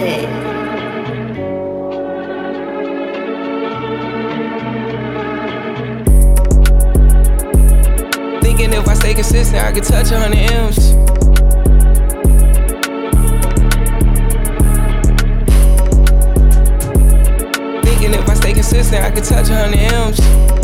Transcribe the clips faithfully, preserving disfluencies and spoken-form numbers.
it. Thinking if I stay consistent, I could touch a hundred M's. Thinking if I stay consistent, I could touch a hundred M's.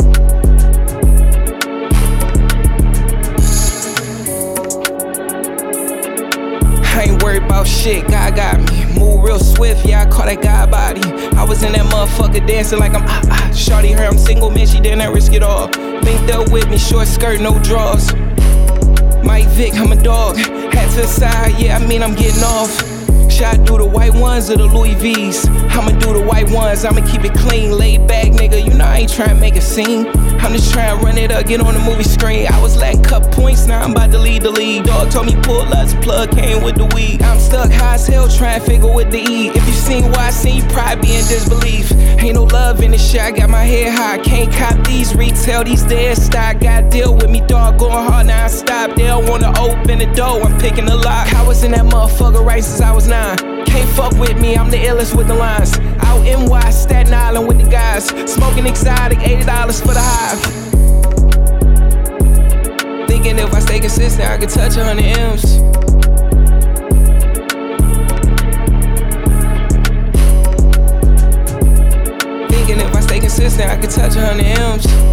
I ain't worried about shit, God got me. Move real swift, yeah, I call that God body. I was in that motherfucker dancing like I'm ah ah. Shorty heard I'm single, man, she didn't risk it all. Linked up with me, short skirt, no drawers. Mike Vick, I'm a dog. Hat to the side, yeah, I mean I'm getting off. Should do the white ones or the Louis V's? I'ma do the white ones, I'ma keep it clean. Laid back, nigga, you know I ain't tryna make a scene. I'm just tryna run it up, get on the movie screen. I was lacking cup points, now I'm about to lead the league. Dog told me pull us, plug came with the weed. I'm stuck high as hell, tryna figure what to eat. If you seen what I seen, you probably be in disbelief. Ain't no love in this shit, I got my head high. Can't cop these, retail these dead stock. Gotta deal with me, dog, going hard, now I stop. They don't wanna open the door, I'm picking the lock. I was in that motherfucker right since I was nine. Can't fuck with me, I'm the illest with the lines. Out N Y, Staten Island with the guys. Smoking exotic, eighty dollars for the hive. Thinking if I stay consistent, I could touch a hundred M's. Thinking if I stay consistent, I could touch a hundred M's.